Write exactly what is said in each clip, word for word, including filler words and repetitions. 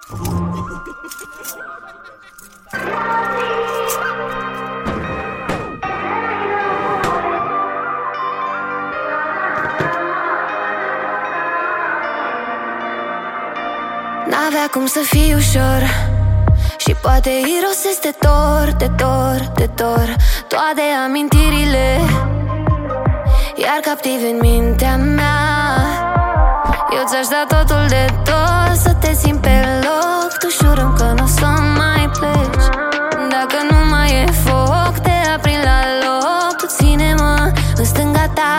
N-avea cum să fie ușor și poate irosesc de dor, de dor, de dor toate amintirile, iar captiv în mintea mea. Eu ți-aș da totul de tot, să te simt pe loc. Tu jurăm că nu o să mai pleci. Dacă nu mai e foc, te aprind la loc. Tu ține-mă în stânga ta.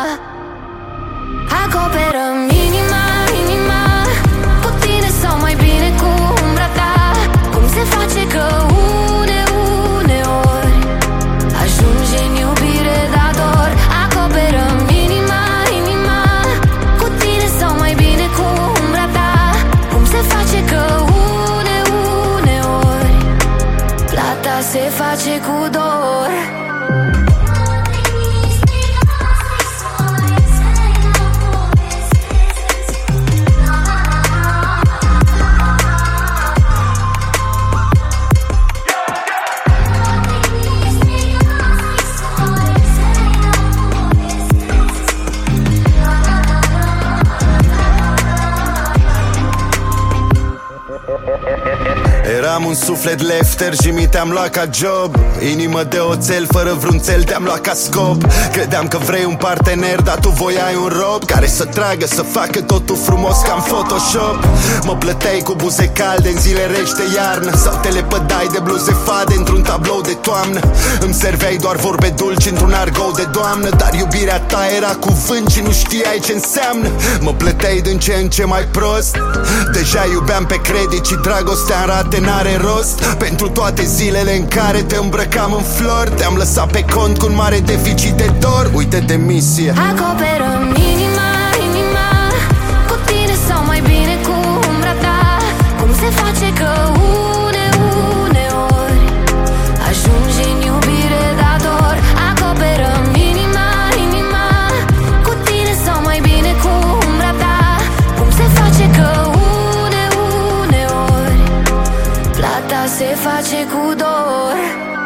Acoperă-mi inima, inima cu tine sau mai bine cu umbra ta. Cum se face că une, uneori ajunge în iubire, da dor. Acoperă-mi inima, inima cu tine sau mai bine cu umbra ta. Cum se face că une, uneori plata se face cu dor. Eram un suflet lefter și mi te-am luat ca job. Inimă de oțel, fără vreun țel te-am luat ca scop. Credeam că vrei un partener, dar tu voiai un rob care să tragă, să facă totul frumos ca în Photoshop. Mă plăteai cu buze calde în zile reci de iarnă, sau te lepădai de bluze fade într-un tablou de toamnă. Îmi serveai doar vorbe dulci într-un argou de doamnă, dar iubirea ta era cuvânt și nu știai ce înseamnă. Mă plăteai din ce în ce mai prost. Deja iubeam pe credit și dragostea în rate n-are rost. Pentru toate zilele în care te îmbrăcam în flori, te-am lăsat pe cont cu un mare deficit de dor. Uite demisia. Acoperă-mi inima, inima cu tine sau mai bine cu umbra ta. Cum se face că une, uneori ajunge în iubire, da dor. Acoperă-mi inima, inima cu tine sau mai bine cu umbra ta. Cum se face că une, uneori plata se face cu dor.